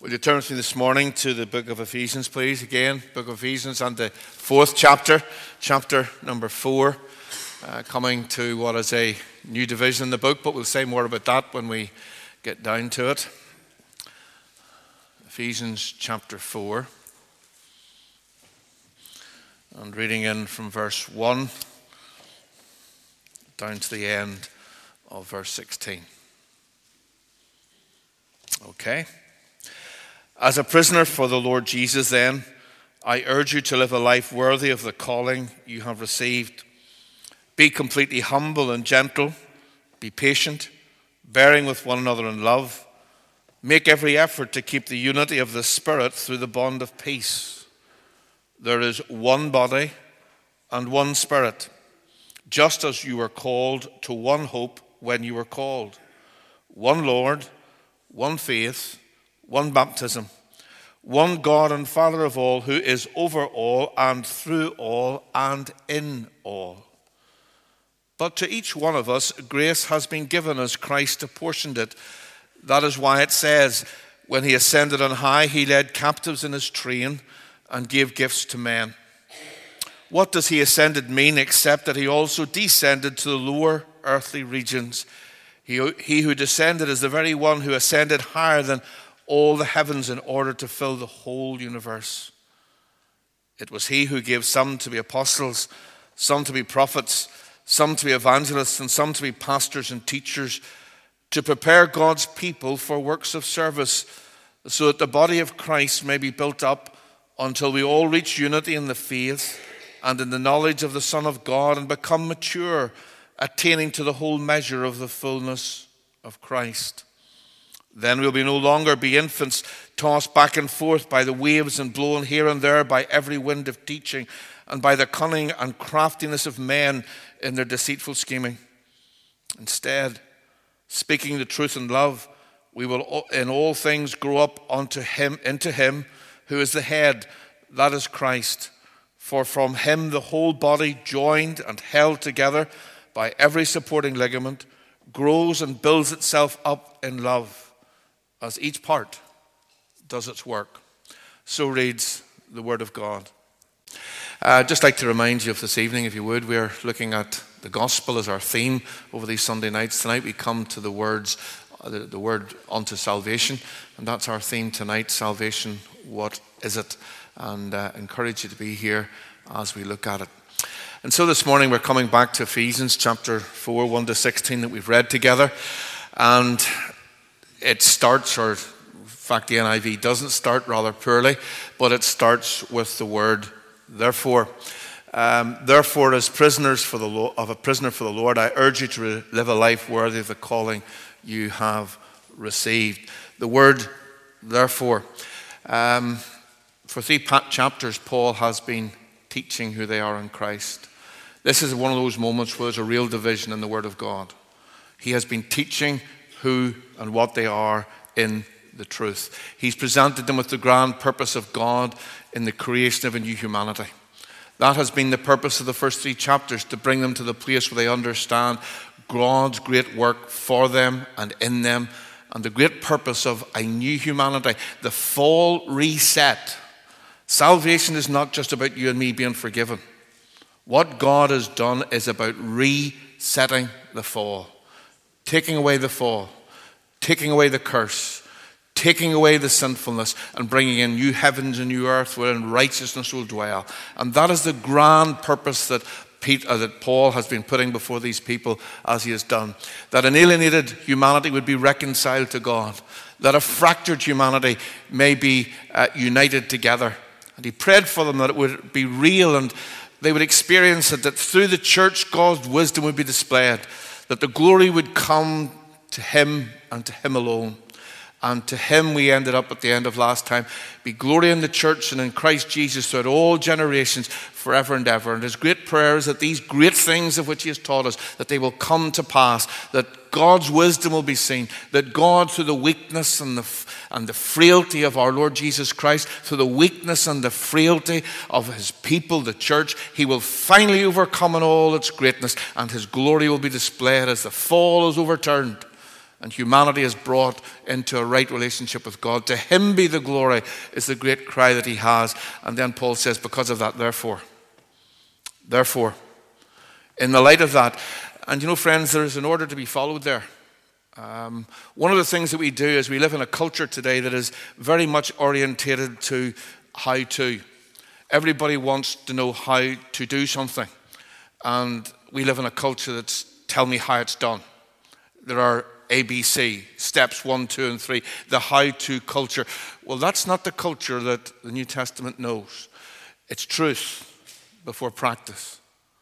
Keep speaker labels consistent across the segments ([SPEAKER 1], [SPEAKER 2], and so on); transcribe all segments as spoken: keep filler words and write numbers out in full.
[SPEAKER 1] Will you turn with me this morning to the book of Ephesians, please? Again, book of Ephesians and the fourth chapter, chapter number four, uh, coming to what is a new division in the book, but we'll say more about that when we get down to it. Ephesians chapter four, and reading in from verse one down to the end of verse sixteen. Okay. As a prisoner for the Lord Jesus, then, I urge you to live a life worthy of the calling you have received. Be completely humble and gentle. Be patient, bearing with one another in love. Make every effort to keep the unity of the Spirit through the bond of peace. There is one body and one Spirit, just as you were called to one hope when you were called. One Lord, one faith, one baptism, one God and Father of all, who is over all and through all and in all. But to each one of us, grace has been given as Christ apportioned it. That is why it says, when he ascended on high, he led captives in his train and gave gifts to men. What does he ascended mean except that he also descended to the lower earthly regions? He, he who descended is the very one who ascended higher than all the heavens in order to fill the whole universe. It was he who gave some to be apostles, some to be prophets, some to be evangelists, and some to be pastors and teachers, to prepare God's people for works of service, so that the body of Christ may be built up until we all reach unity in the faith and in the knowledge of the Son of God and become mature, attaining to the whole measure of the fullness of Christ. Then we'll be no longer be infants, tossed back and forth by the waves and blown here and there by every wind of teaching and by the cunning and craftiness of men in their deceitful scheming. Instead, speaking the truth in love, we will in all things grow up unto him, into him who is the head, that is Christ. For from him the whole body, joined and held together by every supporting ligament, grows and builds itself up in love, as each part does its work. So reads the Word of God. I'd uh, just like to remind you of this evening, if you would, we're looking at the gospel as our theme over these Sunday nights. Tonight we come to the words, uh, the, the word unto salvation, and that's our theme tonight, salvation, what is it? And uh, encourage you to be here as we look at it. And so this morning we're coming back to Ephesians chapter four, one to sixteen that we've read together. And it starts, or in fact the N I V doesn't start, rather poorly, but it starts with the word therefore. Um, therefore, as prisoners for the Lo- of a prisoner for the Lord, I urge you to re- live a life worthy of the calling you have received. The word therefore. Um, for three pa- chapters, Paul has been teaching who they are in Christ. This is one of those moments where there's a real division in the Word of God. He has been teaching who and what they are in the truth. He's presented them with the grand purpose of God in the creation of a new humanity. That has been the purpose of the first three chapters, to bring them to the place where they understand God's great work for them and in them, and the great purpose of a new humanity, the fall reset. Salvation is not just about you and me being forgiven. What God has done is about resetting the fall. Taking away the fall, taking away the curse, taking away the sinfulness, and bringing in new heavens and new earth wherein righteousness will dwell. And that is the grand purpose that Pete, uh, that Paul has been putting before these people as he has done. That an alienated humanity would be reconciled to God. That a fractured humanity may be uh, united together. And he prayed for them that it would be real and they would experience it, that through the church God's wisdom would be displayed. That the glory would come to him and to him alone. And to him we ended up at the end of last time. Be glory in the church and in Christ Jesus throughout all generations, forever and ever. And his great prayer is that these great things of which he has taught us, that they will come to pass. That God's wisdom will be seen. That God, through the weakness and the, and the frailty of our Lord Jesus Christ, through the weakness and the frailty of his people, the church, he will finally overcome in all its greatness, and his glory will be displayed as the fall is overturned and humanity is brought into a right relationship with God. To him be the glory is the great cry that he has. And then Paul says, because of that, therefore, therefore, in the light of that, and you know, friends, there is an order to be followed there. Um, one of the things that we do is we live in a culture today that is very much orientated to how to. Everybody wants to know how to do something. And we live in a culture that's tell me how it's done. There are A B C, steps one, two, and three, the how-to culture. Well, that's not the culture that the New Testament knows. It's truth before practice.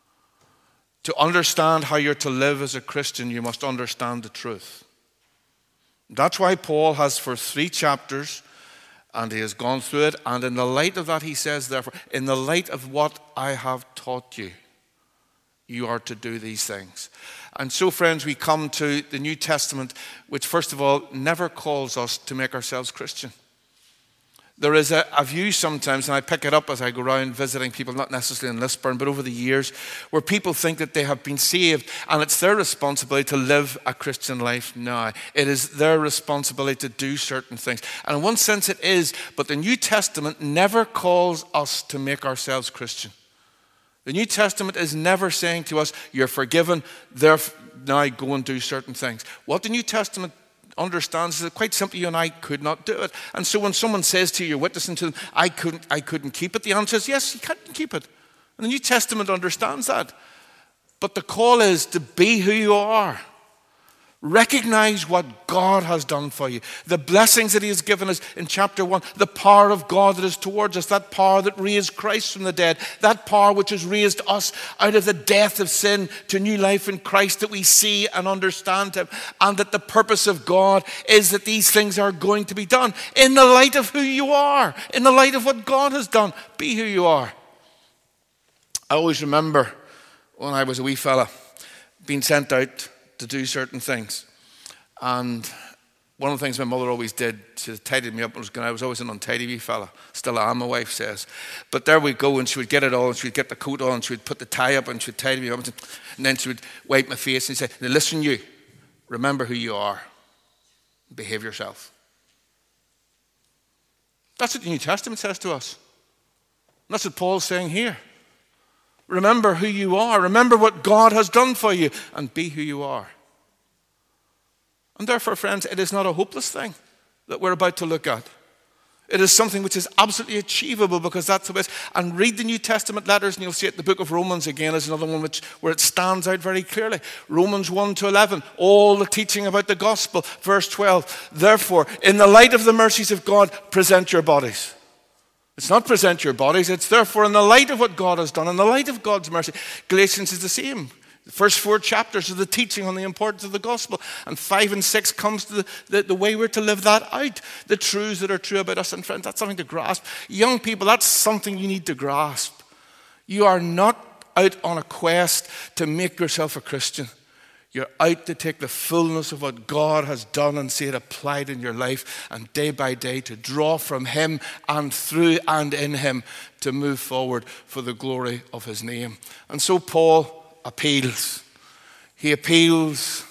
[SPEAKER 1] To understand how you're to live as a Christian, you must understand the truth. That's why Paul has for three chapters, and he has gone through it, and in the light of that he says, therefore, in the light of what I have taught you, you are to do these things. And so, friends, we come to the New Testament, which first of all never calls us to make ourselves Christian. There is a, a view sometimes, and I pick it up as I go around visiting people, not necessarily in Lisburn, but over the years, where people think that they have been saved and it's their responsibility to live a Christian life now. It is their responsibility to do certain things. And in one sense it is, but the New Testament never calls us to make ourselves Christian. The New Testament is never saying to us, you're forgiven, therefore now go and do certain things. What the New Testament understands is that quite simply you and I could not do it. And so when someone says to you, you're witnessing to them, I couldn't, I couldn't keep it, the answer is yes, you can't keep it. And the New Testament understands that. But the call is to be who you are. Recognize what God has done for you. The blessings that he has given us in chapter one. The power of God that is towards us. That power that raised Christ from the dead. That power which has raised us out of the death of sin to new life in Christ, that we see and understand him. And that the purpose of God is that these things are going to be done in the light of who you are. In the light of what God has done. Be who you are. I always remember when I was a wee fella being sent out to do certain things. And one of the things my mother always did, she tidied me up. I was always an untidy wee fella. Still I am, my wife says. But there we go, and she would get it all, and she would get the coat on, and she would put the tie up, and she would tidy me up, and then she would wipe my face, and say, now listen you, remember who you are. Behave yourself. That's what the New Testament says to us. And that's what Paul's saying here. Remember who you are. Remember what God has done for you and be who you are. And therefore, friends, it is not a hopeless thing that we're about to look at. It is something which is absolutely achievable because that's the way it is. And read the New Testament letters and you'll see it. The book of Romans again is another one which, where it stands out very clearly. Romans one to eleven, all the teaching about the gospel. Verse twelve, therefore, in the light of the mercies of God, present your bodies. It's not present your bodies, it's therefore in the light of what God has done, in the light of God's mercy. Galatians is the same. The first four chapters are the teaching on the importance of the gospel. And five and six comes to the, the, the way we're to live that out. The truths that are true about us. And friends, that's something to grasp. Young people, that's something you need to grasp. You are not out on a quest to make yourself a Christian. You're out to take the fullness of what God has done and see it applied in your life, and day by day to draw from him and through and in him to move forward for the glory of his name. And so Paul appeals. He appeals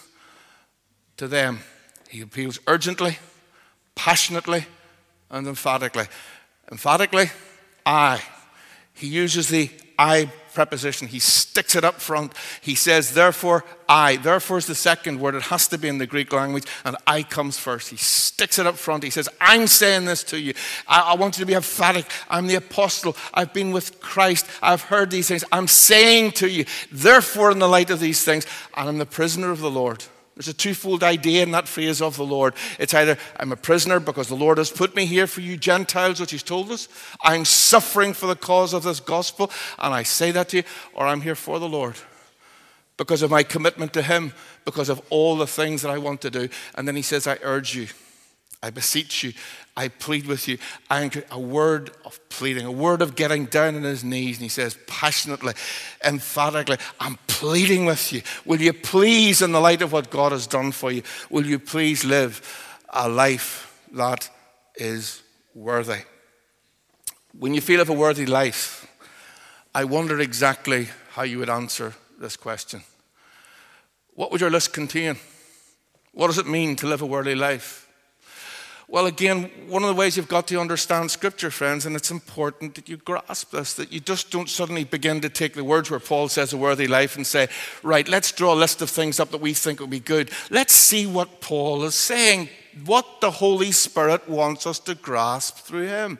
[SPEAKER 1] to them. He appeals urgently, passionately, and emphatically. Emphatically, I. He uses the I preposition. He sticks it up front. He says, therefore, I. Therefore is the second word. It has to be in the Greek language, and I comes first. He sticks it up front. He says, I'm saying this to you. I, I want you to be emphatic. I'm the apostle. I've been with Christ. I've heard these things. I'm saying to you, therefore, in the light of these things, and I'm the prisoner of the Lord. There's a twofold idea in that phrase of the Lord. It's either I'm a prisoner because the Lord has put me here for you Gentiles, which he's told us. I'm suffering for the cause of this gospel, and I say that to you, or I'm here for the Lord because of my commitment to him, because of all the things that I want to do. And then he says, I urge you, I beseech you, I plead with you. I a word of pleading, a word of getting down on his knees. And he says passionately, emphatically, I'm pleading with you. Will you please, in the light of what God has done for you, will you please live a life that is worthy? When you feel of a worthy life, I wonder exactly how you would answer this question. What would your list contain? What does it mean to live a worldly life? Well, again, one of the ways you've got to understand Scripture, friends, and it's important that you grasp this, that you just don't suddenly begin to take the words where Paul says a worthy life and say, right, let's draw a list of things up that we think will be good. Let's see what Paul is saying, what the Holy Spirit wants us to grasp through him.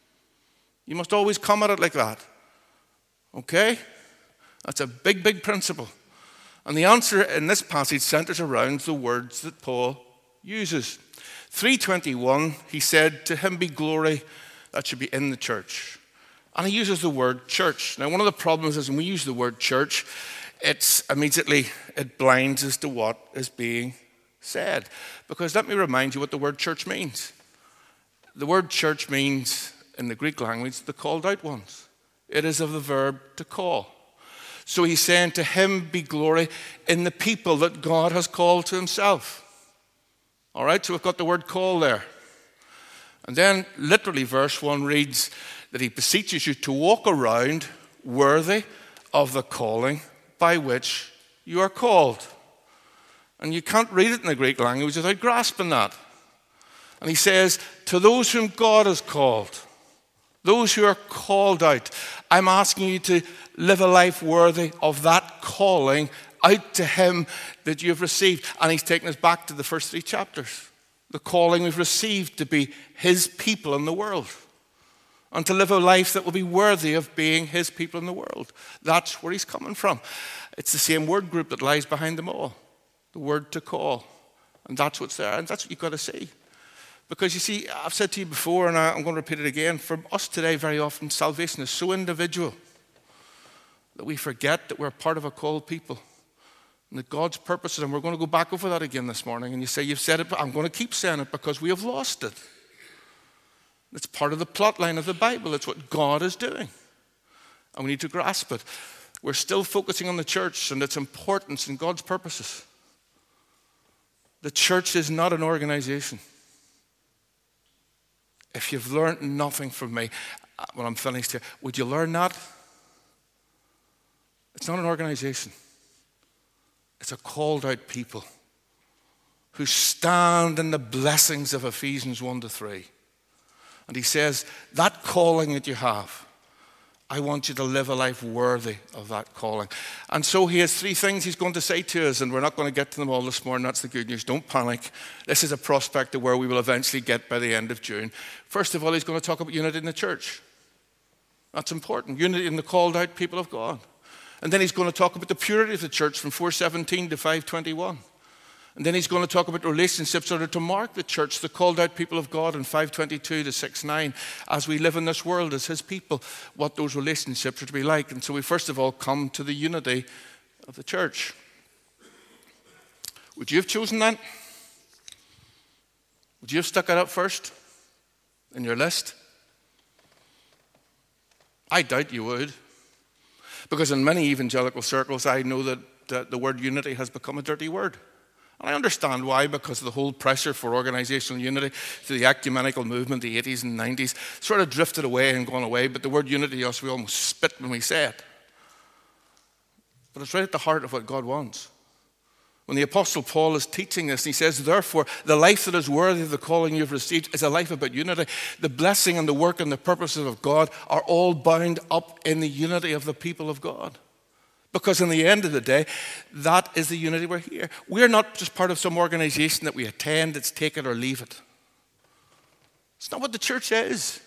[SPEAKER 1] You must always come at it like that. Okay? That's a big, big principle. And the answer in this passage centers around the words that Paul uses. three twenty-one, he said, to him be glory that should be in the church. And he uses the word church. Now, one of the problems is when we use the word church, it's immediately, it blinds us to what is being said. Because let me remind you what the word church means. The word church means, in the Greek language, the called out ones. It is of the verb to call. So he's saying to him be glory in the people that God has called to himself. All right, so we've got the word call there. And then literally verse one reads that he beseeches you to walk around worthy of the calling by which you are called. And you can't read it in the Greek language without grasping that. And he says, to those whom God has called, those who are called out, I'm asking you to live a life worthy of that calling out to him that you have received. And he's taken us back to the first three chapters. The calling we've received to be his people in the world. And to live a life that will be worthy of being his people in the world. That's where he's coming from. It's the same word group that lies behind them all. The word to call. And that's what's there. And that's what you've got to see. Because you see, I've said to you before, and I'm going to repeat it again, for us today very often salvation is so individual that we forget that we're part of a called people. And that God's purposes, and we're going to go back over that again this morning. And you say, you've said it, but I'm going to keep saying it because we have lost it. It's part of the plot line of the Bible. It's what God is doing. And we need to grasp it. We're still focusing on the church and its importance and God's purposes. The church is not an organization. If you've learned nothing from me, when I'm finished here, would you learn that? It's not an organization. It's a called out people who stand in the blessings of Ephesians one to three. And he says, that calling that you have, I want you to live a life worthy of that calling. And so he has three things he's going to say to us, and we're not going to get to them all this morning. That's the good news. Don't panic. This is a prospect of where we will eventually get by the end of June. First of all, he's going to talk about unity in the church. That's important. Unity in the called out people of God. And then he's going to talk about the purity of the church from four seventeen to five twenty-one. And then he's going to talk about relationships that are to mark the church, the called out people of God in five twenty-two to six nine, as we live in this world as his people, what those relationships are to be like. And so we first of all come to the unity of the church. Would you have chosen that? Would you have stuck it up first in your list? I doubt you would. Because in many evangelical circles, I know that, that the word unity has become a dirty word. And I understand why, because of the whole pressure for organizational unity through the ecumenical movement, the eighties and nineties, sort of drifted away and gone away. But the word unity, us, we almost spit when we say it. But it's right at the heart of what God wants. When the Apostle Paul is teaching this, he says, therefore, the life that is worthy of the calling you've received is a life about unity. The blessing and the work and the purposes of God are all bound up in the unity of the people of God. Because in the end of the day, that is the unity we're here. We're not just part of some organization that we attend, it's take it or leave it. It's not what the church is.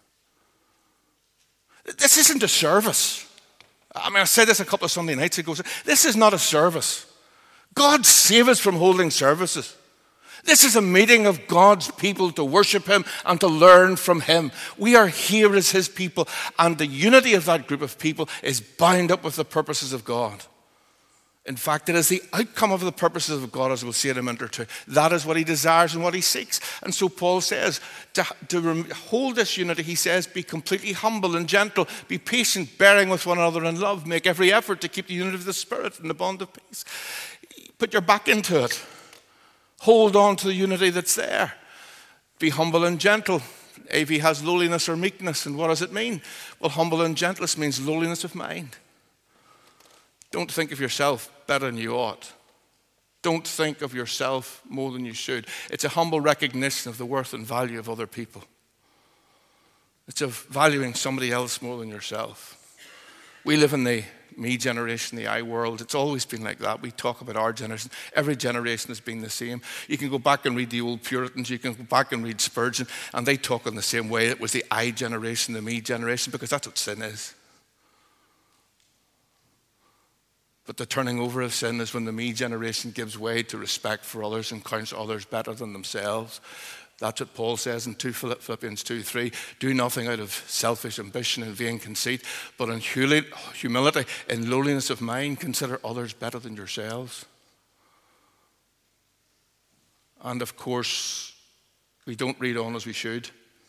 [SPEAKER 1] This isn't a service. I mean, I said this a couple of Sunday nights ago. This is not a service. God save us from holding services. This is a meeting of God's people to worship him and to learn from him. We are here as his people, and the unity of that group of people is bound up with the purposes of God. In fact, it is the outcome of the purposes of God, as we'll see in a minute or two. That is what he desires and what he seeks. And so Paul says, to, to hold this unity, he says, be completely humble and gentle, be patient, bearing with one another in love, make every effort to keep the unity of the Spirit and the bond of peace. Put your back into it. Hold on to the unity that's there. Be humble and gentle. A V has lowliness or meekness. And what does it mean? Well, humble and gentleness means lowliness of mind. Don't think of yourself better than you ought.
[SPEAKER 2] Don't think of yourself more than you should. It's a humble recognition of the worth and value of other people. It's of valuing somebody else more than yourself. We live in the me generation, the I world. It's always been like that. We talk about our generation. Every generation has been the same. You can go back and read the old Puritans. You can go back and read Spurgeon, and they talk in the same way. It was the I generation, the me generation, because that's what sin is. But the turning over of sin is when the me generation gives way to respect for others and counts others better than themselves. That's what Paul says in Philippians two three. Do nothing out of selfish ambition and vain conceit, but in humility, in lowliness of mind, consider others better than yourselves. And of course, we don't read on as we should.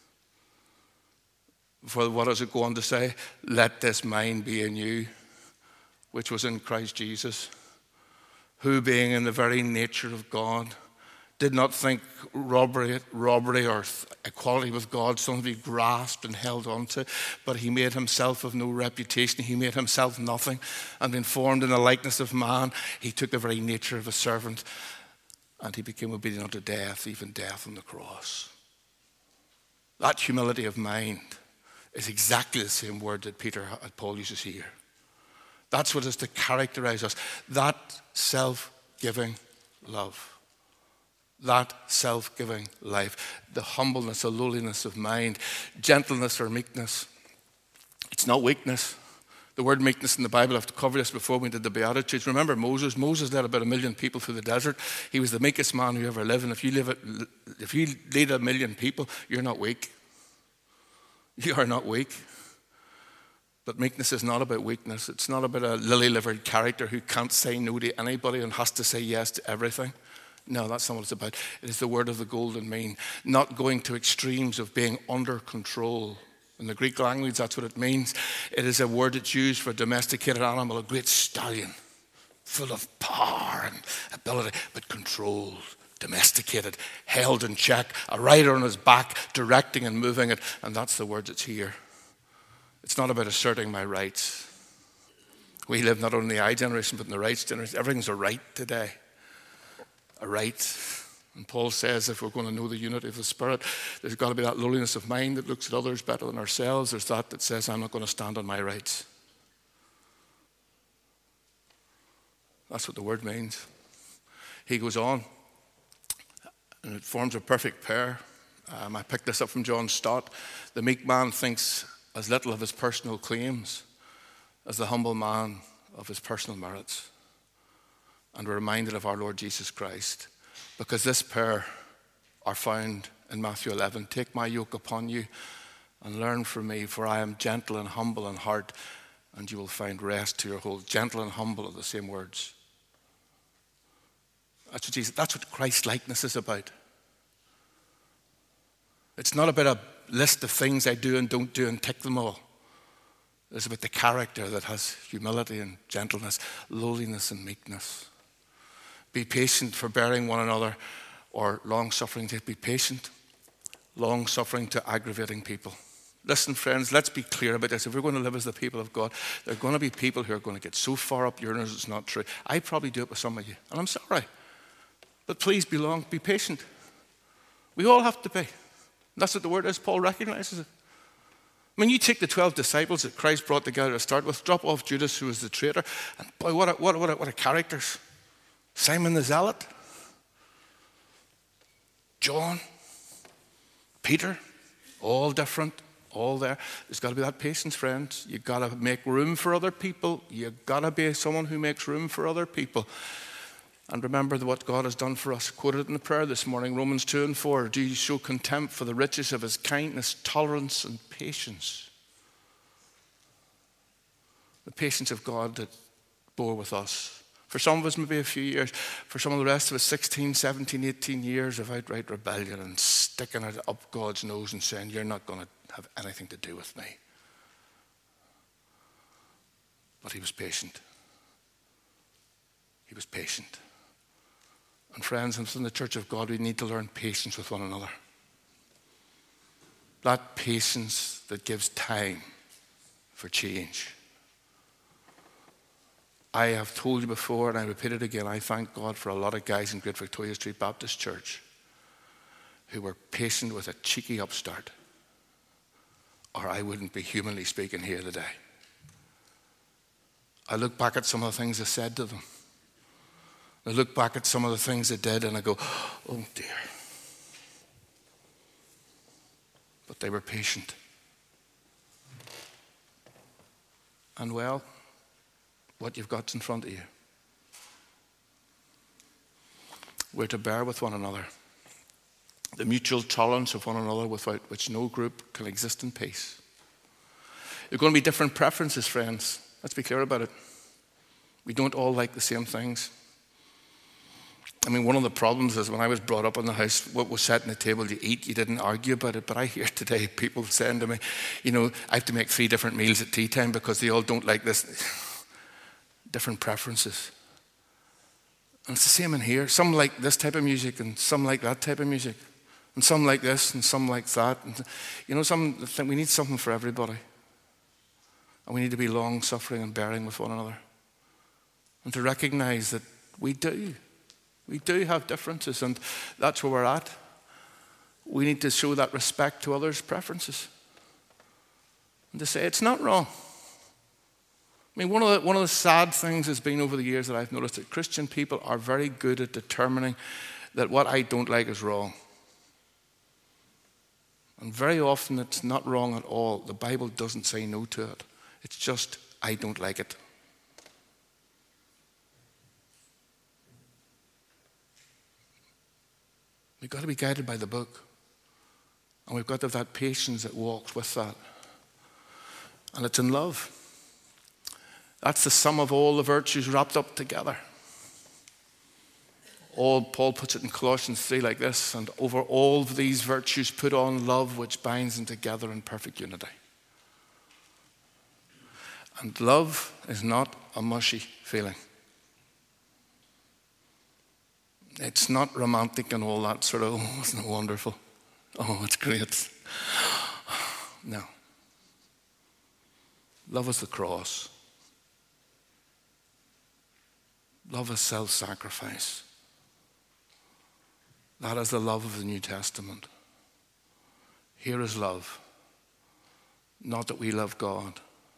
[SPEAKER 2] For what does it go on to say? Let this mind be in you, which was in Christ Jesus, who being in the very nature of God, did not think robbery, robbery or equality with God something to be grasped and held onto, but he made himself of no reputation. He made himself nothing, and being formed in the likeness of man, he took the very nature of a servant, and he became obedient unto death, even death on the cross. That humility of mind is exactly the same word that Peter and Paul uses here. That's what is to characterize us. That self-giving love. That self-giving life. The humbleness, the lowliness of mind. Gentleness or meekness. It's not weakness. The word meekness in the Bible, I've covered this before we did the Beatitudes. Remember Moses? Moses led about a million people through the desert. He was the meekest man who ever lived. And if you, live it, if you lead a million people, you're not weak. You are not weak. But meekness is not about weakness. It's not about a lily-livered character who can't say no to anybody and has to say yes to everything. No, that's not what it's about. It is the word of the golden mean. Not going to extremes of being under control. In the Greek language, that's what it means. It is a word that's used for a domesticated animal, a great stallion, full of power and ability, but controlled, domesticated, held in check, a rider on his back, directing and moving it. And that's the word that's here. It's not about asserting my rights. We live not only in the I generation, but in the rights generation. Everything's a right today. A right. And Paul says if we're going to know the unity of the Spirit, there's got to be that lowliness of mind that looks at others better than ourselves. There's that that says I'm not going to stand on my rights. That's what the word means. He goes on, and it forms a perfect pair. Um, I picked this up from John Stott. The meek man thinks as little of his personal claims as the humble man of his personal merits. And we're reminded of our Lord Jesus Christ, because this pair are found in Matthew eleven. Take my yoke upon you and learn from me, for I am gentle and humble in heart, and you will find rest to your whole. Gentle and humble are the same words. That's what Jesus, that's what Christ-likeness is about. It's not about a list of things I do and don't do and tick them all. It's about the character that has humility and gentleness, lowliness and meekness. Be patient, forbearing one another, or long-suffering. Be patient, long-suffering to aggravating people. Listen, friends, let's be clear about this. If we're going to live as the people of God, there are going to be people who are going to get so far up your nose it's not true. I probably do it with some of you, and I'm sorry. But please be long, be patient. We all have to be. That's what the word is. Paul recognizes it. I mean, you take the twelve disciples that Christ brought together to start with, drop off Judas, who was the traitor, and boy, what a, what a, what a, what a characters. Simon the Zealot, John, Peter, all different, all there. There's got to be that patience, friends. You've got to make room for other people. You've got to be someone who makes room for other people. And remember what God has done for us. Quoted in the prayer this morning, Romans two and four. Do you show contempt for the riches of his kindness, tolerance, and patience? The patience of God that bore with us. For some of us, maybe a few years. For some of the rest of us, sixteen, seventeen, eighteen years of outright rebellion and sticking it up God's nose and saying, you're not going to have anything to do with me. But he was patient. He was patient. And friends, in the church of God, we need to learn patience with one another. That patience that gives time for change. I have told you before, and I repeat it again, I thank God for a lot of guys in Great Victoria Street Baptist Church who were patient with a cheeky upstart, or I wouldn't be, humanly speaking, here today. I look back at some of the things I said to them. I look back at some of the things they did, and I go, oh dear. But they were patient. And well, what you've got in front of you. We're to bear with one another. The mutual tolerance of one another without which no group can exist in peace. There are going to be different preferences, friends. Let's be clear about it. We don't all like the same things. I mean, one of the problems is when I was brought up in the house, what was set on the table, you eat, you didn't argue about it. But I hear today people saying to me, you know, I have to make three different meals at tea time because they all don't like this. Different preferences. And it's the same in here. Some like this type of music and some like that type of music. And some like this and some like that. And, you know, some think we need something for everybody. And we need to be long-suffering and bearing with one another. And to recognize that we do. We do have differences, and that's where we're at. We need to show that respect to others' preferences. And to say it's not wrong. I mean, one of, the, one of the sad things has been over the years that I've noticed that Christian people are very good at determining that what I don't like is wrong. And very often it's not wrong at all. The Bible doesn't say no to it. It's just, I don't like it. We've got to be guided by the book. And we've got to have that patience that walks with that. And it's in love. That's the sum of all the virtues wrapped up together. All, Paul puts it in Colossians three like this, and over all of these virtues put on love, which binds them together in perfect unity. And love is not a mushy feeling. It's not romantic and all that sort of, oh, isn't it wonderful? Oh, it's great. No. Love is the cross. Love is self-sacrifice. That is the love of the New Testament. Here is love. Not that we love God,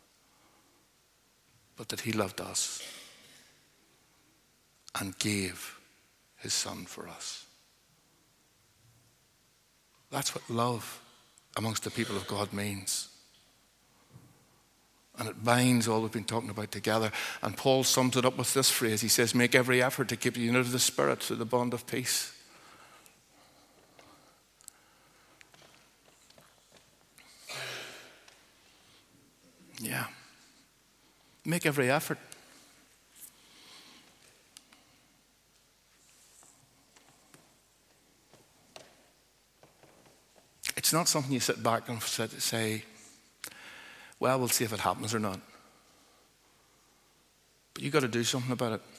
[SPEAKER 2] but that he loved us and gave his son for us. That's what love amongst the people of God means. And it binds all we've been talking about together. And Paul sums it up with this phrase. He says, make every effort to keep the unity of the Spirit through the bond of peace. Yeah. Make every effort. It's not something you sit back and say, well, we'll see if it happens or not. But you've got to do something about it.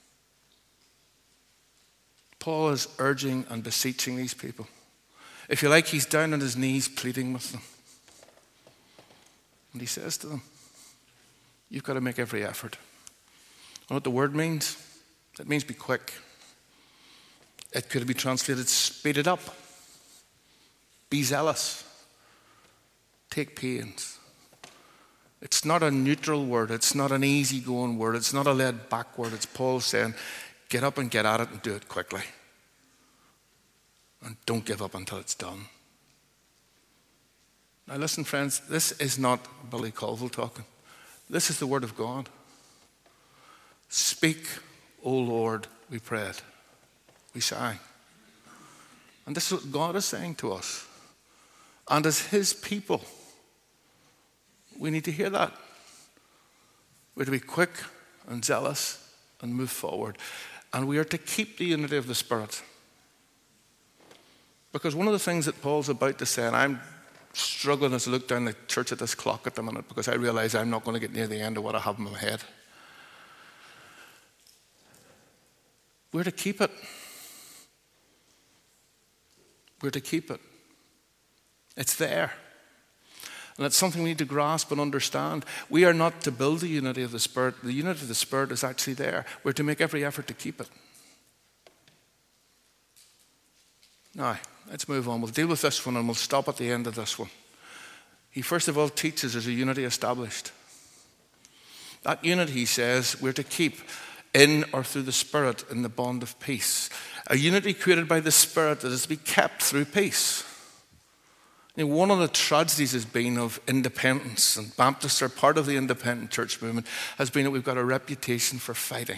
[SPEAKER 2] Paul is urging and beseeching these people. If you like, he's down on his knees pleading with them. And he says to them, you've got to make every effort. And what the word means? It means be quick. It could be translated speed it up. Be zealous. Take pains. It's not a neutral word. It's not an easygoing word. It's not a laid back word. It's Paul saying, get up and get at it and do it quickly. And don't give up until it's done. Now listen, friends, this is not Billy Colville talking. This is the word of God. Speak, O Lord, we prayed. We sang. And this is what God is saying to us. And as his people, we need to hear that. We're to be quick and zealous and move forward. And we are to keep the unity of the Spirit. Because one of the things that Paul's about to say, and I'm struggling as I look down the church at this clock at the minute, because I realize I'm not going to get near the end of what I have in my head. We're to keep it. We're to keep it. It's there. And it's something we need to grasp and understand. We are not to build the unity of the Spirit. The unity of the Spirit is actually there. We're to make every effort to keep it. Now, let's move on. We'll deal with this one and we'll stop at the end of this one. He first of all teaches there's a unity established. That unity, he says, we're to keep in or through the Spirit in the bond of peace. A unity created by the Spirit that is to be kept through peace. You know, one of the tragedies has been of independence, and Baptists are part of the independent church movement, has been that we've got a reputation for fighting.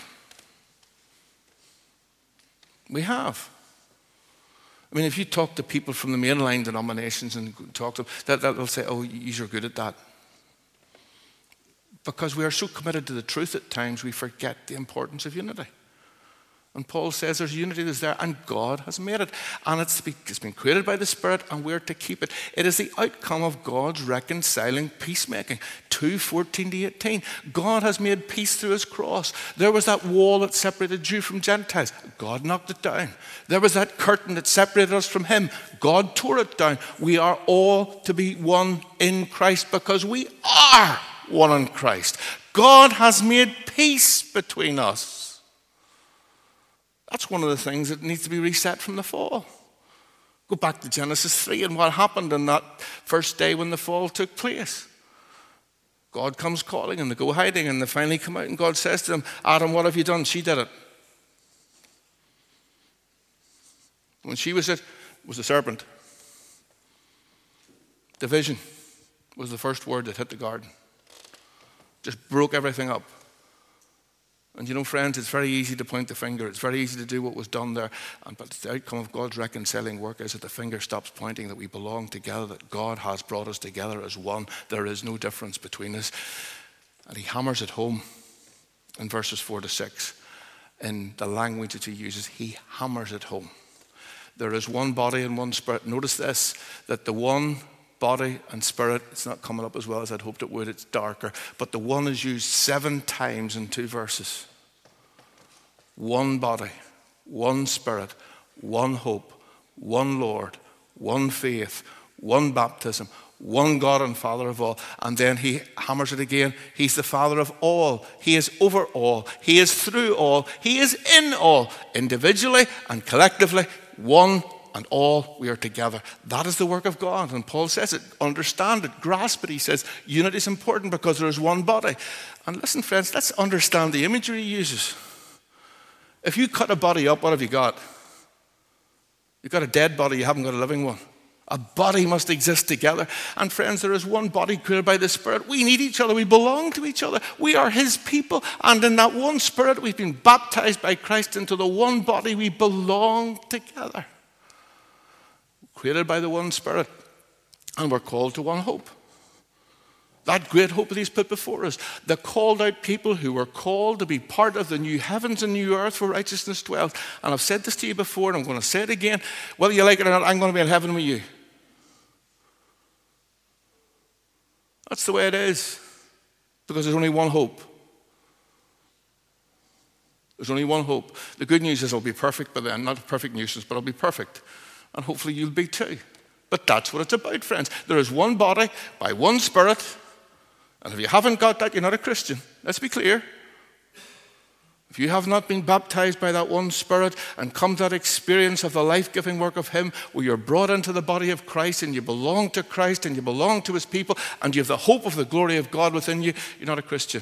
[SPEAKER 2] We have. I mean, if you talk to people from the mainline denominations and talk to them, that, that they'll say, oh, you're good at that. Because we are so committed to the truth at times, we forget the importance of unity. And Paul says there's unity that's there, and God has made it. And it's been created by the Spirit, and we're to keep it. It is the outcome of God's reconciling peacemaking. two fourteen to eighteen. God has made peace through his cross. There was that wall that separated Jew from Gentiles. God knocked it down. There was that curtain that separated us from him. God tore it down. We are all to be one in Christ because we are one in Christ. God has made peace between us. That's one of the things that needs to be reset from the fall. Go back to Genesis three and what happened on that first day when the fall took place. God comes calling and they go hiding and they finally come out and God says to them, Adam, what have you done? She did it. When she was it, was the serpent. Division was the first word that hit the garden. Just broke everything up. And you know, friends, it's very easy to point the finger. It's very easy to do what was done there. And, but the outcome of God's reconciling work is that the finger stops pointing, that we belong together, that God has brought us together as one. There is no difference between us. And he hammers it home in verses four to six. In the language that he uses, he hammers it home. There is one body and one Spirit. Notice this, that the one body and Spirit, it's not coming up as well as I'd hoped it would, it's darker, but the one is used seven times in two verses. One body, one Spirit, one hope, one Lord, one faith, one baptism, one God and Father of all. And then he hammers it again. He's the Father of all. He is over all. He is through all. He is in all. Individually and collectively, one and all, we are together. That is the work of God. And Paul says it, understand it, grasp it. He says unity is important because there is one body. And listen, friends, let's understand the imagery he uses. If you cut a body up, what have you got? You've got a dead body, you haven't got a living one. A body must exist together. And friends, there is one body created by the Spirit. We need each other. We belong to each other. We are his people. And in that one Spirit, we've been baptized by Christ into the one body. We belong together. Created by the one Spirit, and we're called to one hope. That great hope that he's put before us. The called out people who were called to be part of the new heavens and new earth where righteousness dwells. And I've said this to you before, and I'm going to say it again. Whether you like it or not, I'm going to be in heaven with you. That's the way it is. Because there's only one hope. There's only one hope. The good news is I'll be perfect by then. Not a perfect nuisance, but I'll be perfect. And hopefully you'll be too. But that's what it's about, friends. There is one body by one Spirit. And if you haven't got that, you're not a Christian. Let's be clear. If you have not been baptized by that one Spirit and come to that experience of the life-giving work of him, where you're brought into the body of Christ and you belong to Christ and you belong to his people and you have the hope of the glory of God within you, you're not a Christian.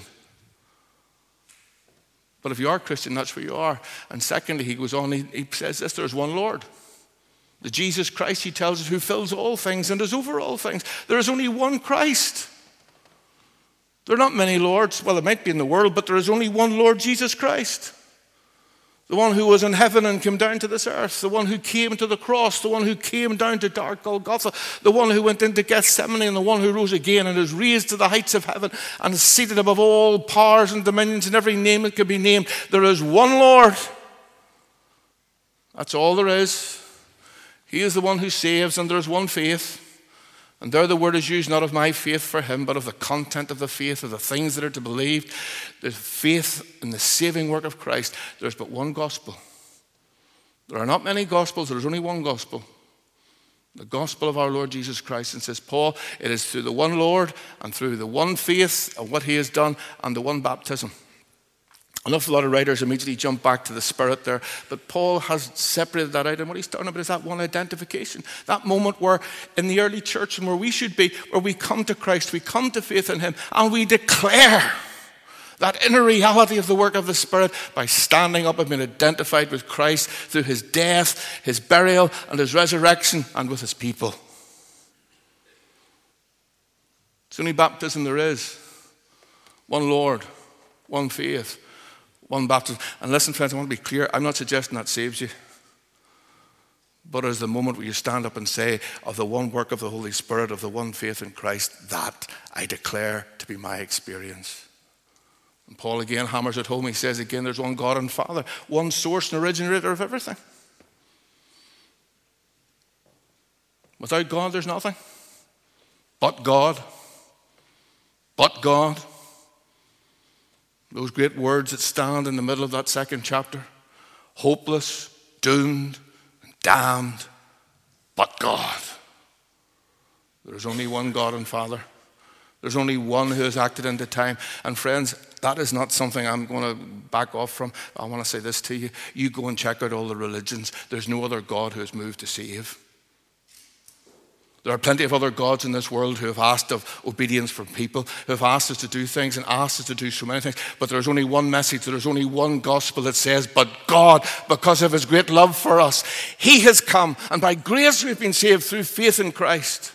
[SPEAKER 2] But if you are a Christian, that's where you are. And secondly, he goes on, he, he says this, there's one Lord. The Jesus Christ, he tells us, who fills all things and is over all things. There is only one Christ. There are not many lords. Well, there might be in the world, but there is only one Lord Jesus Christ. The one who was in heaven and came down to this earth. The one who came to the cross. The one who came down to dark Golgotha. The one who went into Gethsemane, and the one who rose again and is raised to the heights of heaven and is seated above all powers and dominions and every name that can be named. There is one Lord. That's all there is. He is the one who saves, and there is one faith. And there the word is used not of my faith for him, but of the content of the faith, of the things that are to believe. There's faith in the saving work of Christ. There's but one gospel. There are not many gospels. There's only one gospel. The gospel of our Lord Jesus Christ. And says Paul, it is through the one Lord and through the one faith of what he has done and the one baptism. An awful lot of writers immediately jump back to the Spirit there, but Paul has separated that out, and what he's talking about is that one identification, that moment where in the early church and where we should be, where we come to Christ, we come to faith in him, and we declare that inner reality of the work of the Spirit by standing up and being identified with Christ through his death, his burial, and his resurrection, and with his people. It's the only baptism there is. One Lord, one faith, one baptism. And listen, friends, I want to be clear. I'm not suggesting that saves you. But as the moment where you stand up and say, of the one work of the Holy Spirit, of the one faith in Christ, that I declare to be my experience. And Paul again hammers it home. He says again, there's one God and Father, one source and originator of everything. Without God, there's nothing. But God. But God. Those great words that stand in the middle of that second chapter. Hopeless, doomed, and damned. But God. There's only one God and Father. There's only one who has acted into time. And friends, that is not something I'm going to back off from. I want to say this to you. You go and check out all the religions. There's no other God who has moved to save. There are plenty of other gods in this world who have asked of obedience from people, who have asked us to do things and asked us to do so many things. But there's only one message, there's only one gospel that says, but God, because of his great love for us, he has come, and by grace we've been saved through faith in Christ.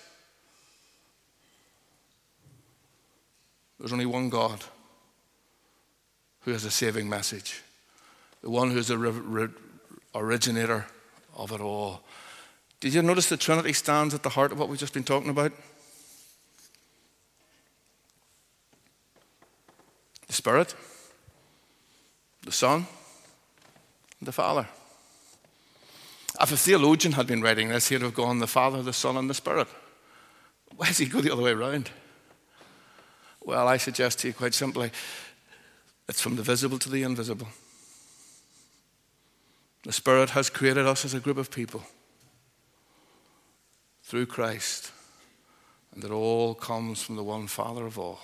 [SPEAKER 2] There's only one God who has a saving message, the one who is the originator of it all. Did you notice the Trinity stands at the heart of what we've just been talking about? The Spirit, the Son, and the Father. If a theologian had been writing this, he'd have gone the Father, the Son, and the Spirit. Why does he go the other way around? Well, I suggest to you quite simply, it's from the visible to the invisible. The Spirit has created us as a group of people through Christ, and it all comes from the one Father of all.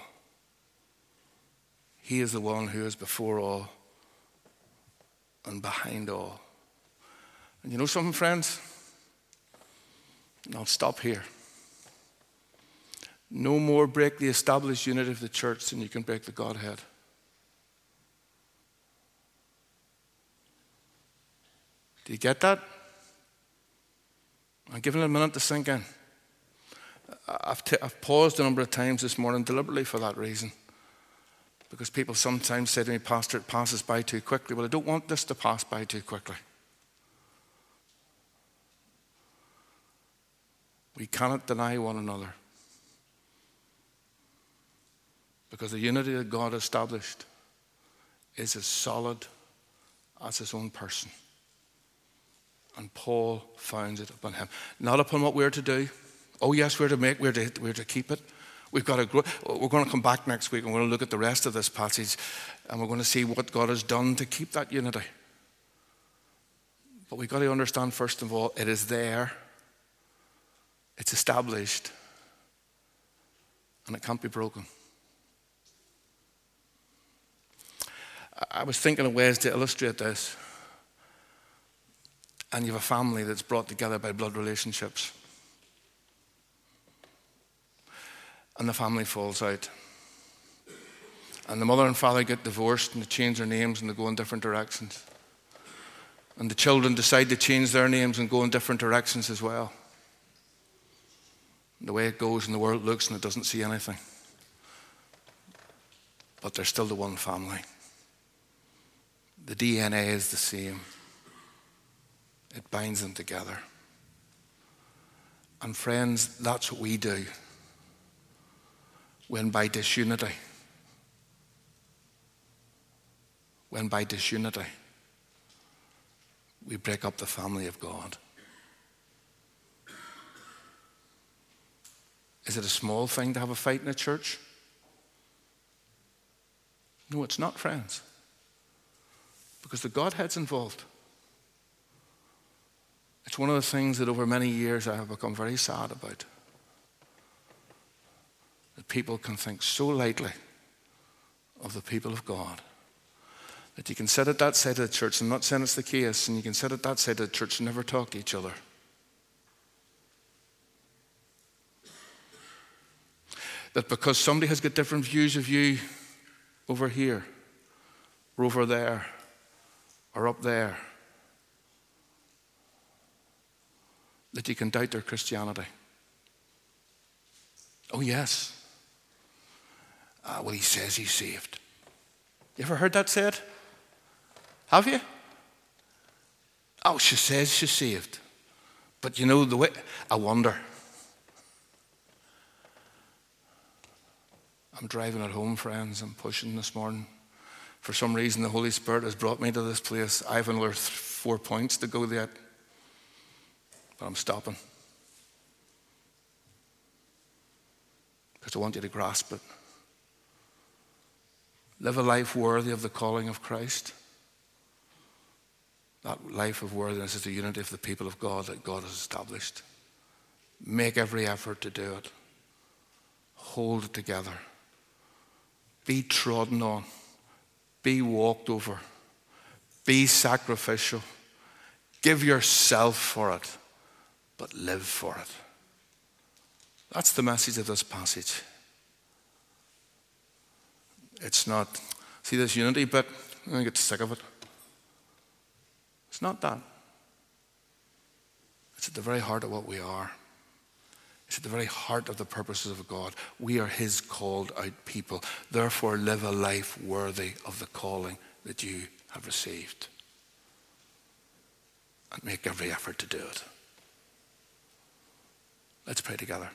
[SPEAKER 2] He is the one who is before all and behind all. And you know something, friends? And I'll stop here. No more break the established unity of the church than you can break the Godhead. Do you get that? I'm giving it a minute to sink in. I've, t- I've paused a number of times this morning deliberately for that reason. Because people sometimes say to me, Pastor, it passes by too quickly. Well, I don't want this to pass by too quickly. We cannot deny one another. Because the unity that God established is as solid as his own person. And Paul founds it upon him. Not upon what we're to do. Oh yes, we're to make, we're to, we're to keep it. We've got to grow. We're going to come back next week and we're going to look at the rest of this passage and we're going to see what God has done to keep that unity. But we've got to understand, first of all, it is there. It's established. And it can't be broken. I was thinking of ways to illustrate this. And you have a family that's brought together by blood relationships. And the family falls out. And the mother and father get divorced and they change their names and they go in different directions. And the children decide to change their names and go in different directions as well. And the way it goes and the world looks and it doesn't see anything. But they're still the one family. The D N A is the same. It binds them together. And friends, that's what we do when by disunity, when by disunity, we break up the family of God. Is it a small thing to have a fight in a church? No, it's not, friends. Because the Godhead's involved. It's one of the things that over many years I have become very sad about. That people can think so lightly of the people of God. That you can sit at that side of the church, I'm not saying it's the case, and you can sit at that side of the church and never talk to each other. That because somebody has got different views of you over here, or over there, or up there, that you can doubt their Christianity. Oh yes. Uh, well, he says he's saved. You ever heard that said? Have you? Oh, she says she's saved. But you know, the way, I wonder. I'm driving at home, friends. I'm pushing this morning. For some reason, the Holy Spirit has brought me to this place. I have another four points to go yet. But I'm stopping. Because I want you to grasp it. Live a life worthy of the calling of Christ. That life of worthiness is the unity of the people of God that God has established. Make every effort to do it. Hold it together. Be trodden on. Be walked over. Be sacrificial. Give yourself for it, but live for it. That's the message of this passage. It's not, see this unity bit, I get sick of it. It's not that. It's at the very heart of what we are. It's at the very heart of the purposes of God. We are his called out people. Therefore, live a life worthy of the calling that you have received. And make every effort to do it. Let's pray together.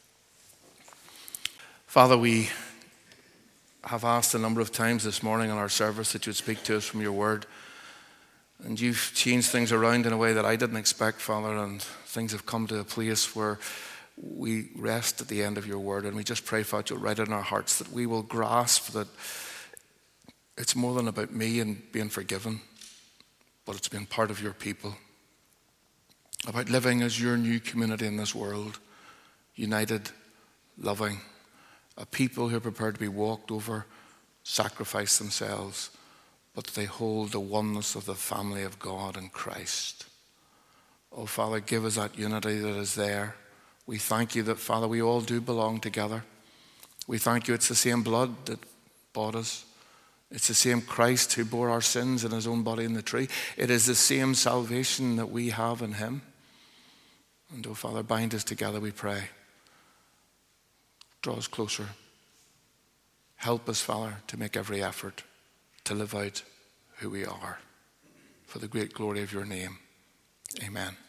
[SPEAKER 2] Father, we have asked a number of times this morning in our service that you would speak to us from your word. And you've changed things around in a way that I didn't expect, Father, and things have come to a place where we rest at the end of your word. And we just pray, Father, you'll write in our hearts that we will grasp that it's more than about me and being forgiven, but it's being part of your people. About living as your new community in this world, united, loving, a people who are prepared to be walked over, sacrifice themselves, but they hold the oneness of the family of God in Christ. Oh, Father, give us that unity that is there. We thank you that, Father, we all do belong together. We thank you it's the same blood that bought us. It's the same Christ who bore our sins in his own body in the tree. It is the same salvation that we have in him. And, oh, Father, bind us together, we pray. Draw us closer. Help us, Father, to make every effort to live out who we are for the great glory of your name. Amen.